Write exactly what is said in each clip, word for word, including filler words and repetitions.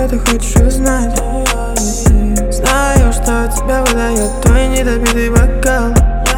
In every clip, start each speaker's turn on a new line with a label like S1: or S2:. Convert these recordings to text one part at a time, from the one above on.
S1: что ты хочешь узнать. Знаю, что тебя выдает твой недопитый бокал.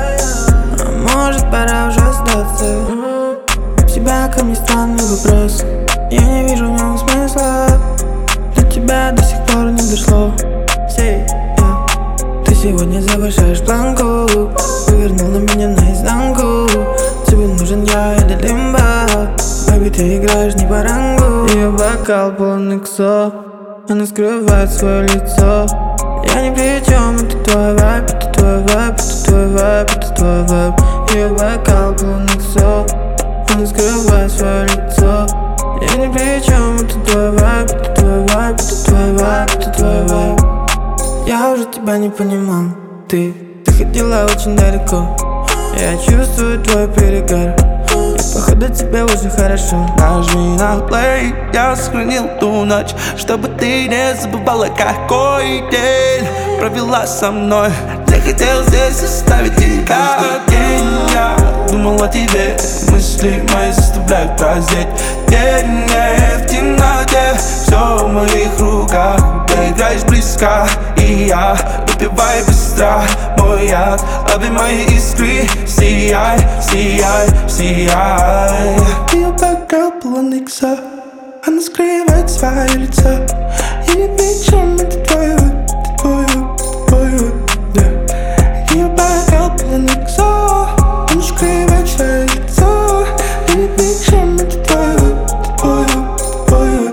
S1: А может, пора уже сдаться. У тебя ко мне странный вопрос, я не вижу в нем смысла. До тебя до сих пор не дошло. Say, yeah. Ты сегодня завышаешь планку, повернул на меня наизнанку. Тебе нужен я или лимба, baby, ты играешь не по рангу. Ее бокал полон иксо, она скрывает свое лицо. Я ни при чем, это твой вайб, это твой вайб, это твой вайб, это твой вайб. Ее бокал полон иксо, она скрывает свое лицо. Я ни при чем, это твой вайб, это твой вайб, это твой вайб, это твой вайб. Я уже тебя не понимал, ты, ты ходила очень далеко. Я чувствую твой перегар, и походу тебе уже хорошо.
S2: Нажми на play, я сохранил ту ночь, чтобы ты не забывала, какой день провела со мной. Я хотел здесь оставить тебя день. Я думал о тебе, мысли мои заставляют прозреть. День не в темноте, все в моих руках. Ты играешь близко, и я выпиваю быстро мой яд. Лови мои искры, сияй, сияй, сияй. Ее бокал полон икса, она скрывает свое лицо. Я не причем, это твой выбор, это твой выбор, твой выбор. Ее бокал полон икса, она скрывает свое лицо. Я не причем, это твой выбор, это твой выбор, твой выбор.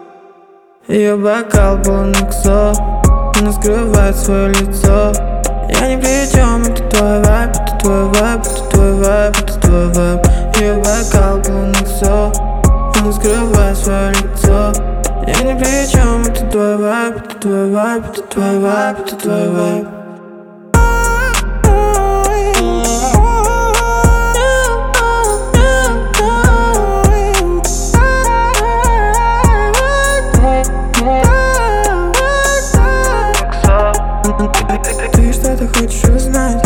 S1: Ее бокал полон иксо, она скрывает свое лицо. Я ни при чем, это твой вайб, это твой вайб, это твой вайб, это твой вайб. Ее бокал полон иксо, она скрывает свое лицо. Я ни при чем, это твой вайб, это твой вайб, это твой вайб, это твой вайб. Ты что-то хочешь узнать?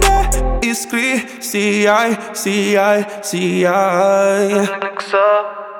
S2: Искры, сияй, сияй, сияй.